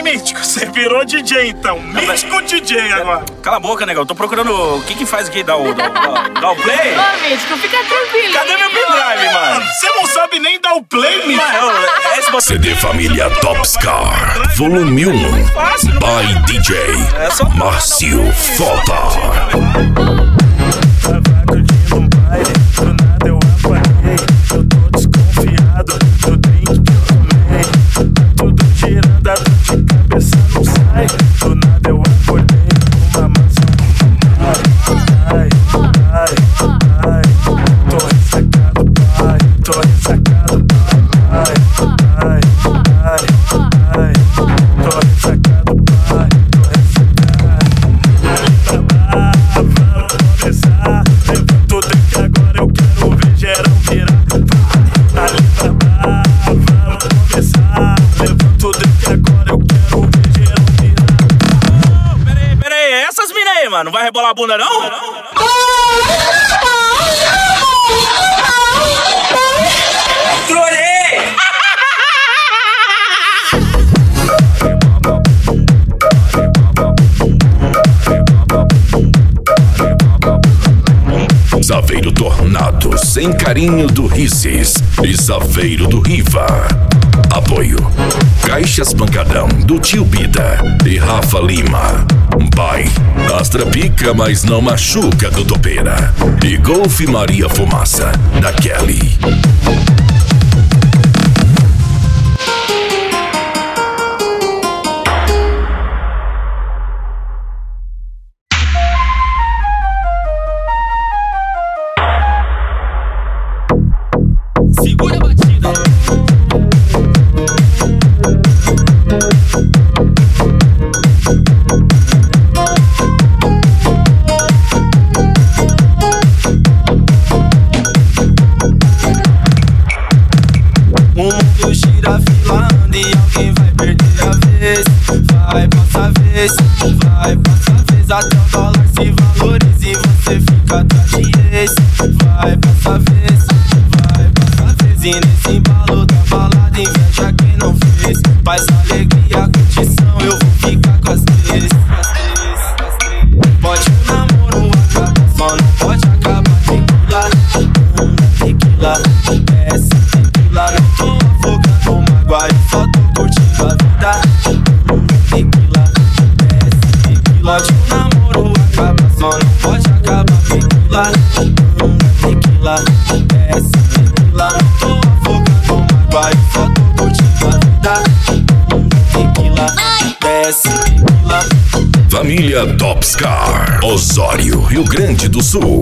Mítico, você virou DJ então. Mítico DJ agora. Cala a boca, negão. Eu tô procurando o que faz aqui, dá o play. Ô, Mítico, fica tranquilo. Cadê meu pendrive, mano? Você não sabe nem dar o play, Mítico. CD Família Topscar, volume 1, by DJ Márcio Fota. Não vai rebolar a bunda, não? Trolei! Saveiro Tornado, sem carinho do Rices e Saveiro do Riva. Apoio Caixas Pancadão do Tio Bida e Rafa Lima. Pai, Astra pica, mas não machuca do Topeira. E Golf Maria Fumaça da Kelly. Segura a batida. O mundo gira filando e alguém vai perder a vez. Vai passar vez, vai passar vez. Até o dólar se valoriza e você fica atrás de ex. Vai passar vez, vai passar vez. E nesse embalo da balada inveja quem não fez. Paz, alegria, curtição, eu vou ficar com as três. Pode o namoro acabar, só não pode acabar. Tequila, desce tequila. Não tô afogando mágoa, eu só tô curtindo a vida. Tequila, desce tequila. Pode o namoro acabar, só não pode acabar. Tequila, tequila, desce tequila. Não tô afogando mágoa, eu só tô curtindo a vida. Tequila, desce tequila. Família Topscar, Osório, Rio Grande do Sul.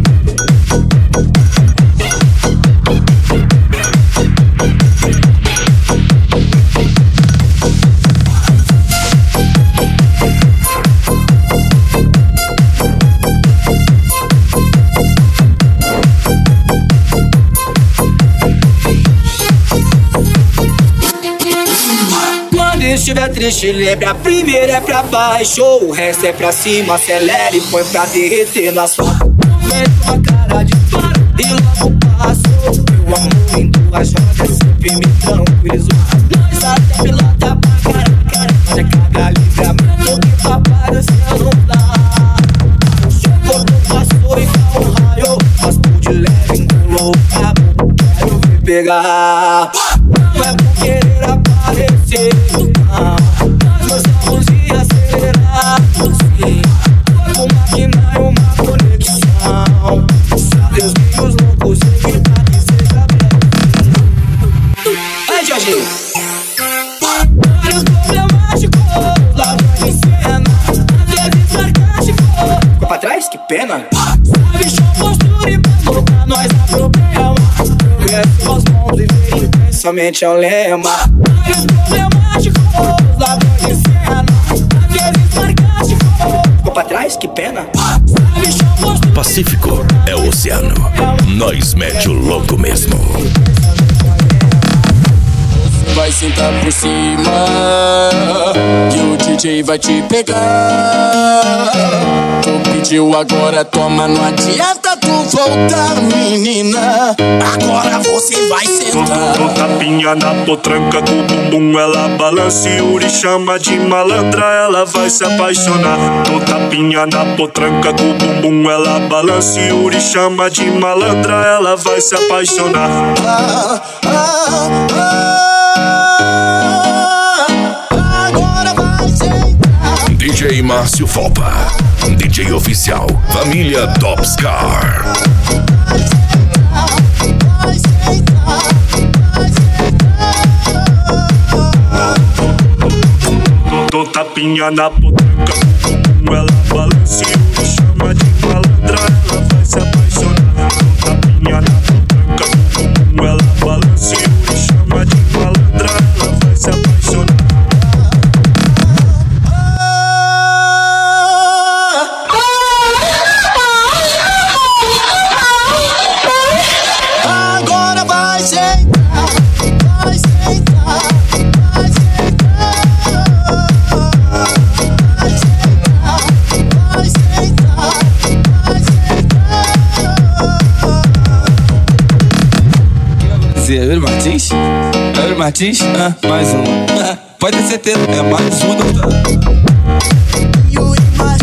Estiver triste, lembre, a primeira é pra baixo, o resto é pra cima, acelere, põe pra derreter no asfalto. Mete uma cara de fora e logo passou. Meu amor em duas rodas sempre me tranquilizou. Nós até pilota pra caraca, mas é caga livramento que papai do céu não dá. Chegou, passou e dá um raio, mas por de leve engolou a boca, quero me pegar. Não é por querer aparecer, nós gostamos de acelerar, sim. Uma máquina e uma conexão. Sabe os meios loucos evitar que seja bem. Vai, Jorge. Vários problemáticos, lá vai em cena. Às vezes sarcástico. Ficou pra trás? Que pena. Sabe, show, postura e pra nós há problema. Progresso aos mãos e ver intensamente é o lema. Vários problemáticos, lá vai em cena. Às vezes sarcástico. Ficou pra trás? Que pena. Pacífico é o oceano, nós mete o louco mesmo. Vai sentar por cima e o DJ vai te pegar. Tô pediu, agora toma. Não adianta tu voltar, menina. Agora você vai sentar. Dou tapinha na potranca com o bumbum, ela balança e Yuri chama de malandra, ela vai se apaixonar. Dou tapinha na potranca com o bumbum, ela balança e Yuri chama de malandra, ela vai se apaixonar. Agora vai sentar. DJ Márcio Fopa, DJ oficial, família Topscar. Vai sentar. Dou tapinha na potranca com o bumbum, ela balança e Yuri chama de malandra, ela vai se apaixonar. Dou tapinha na potranca com o bumbum, ela balança e Yuri chama de malandra, ela vai se apaixonar. Agora vai sentar. Vai sentar. Vai sentar. Vai sentar. Vai sentar. Yuri Martins? Yuri Martins? Mais um. Pode ter certeza, é mais um, doutor. Yuri Martins.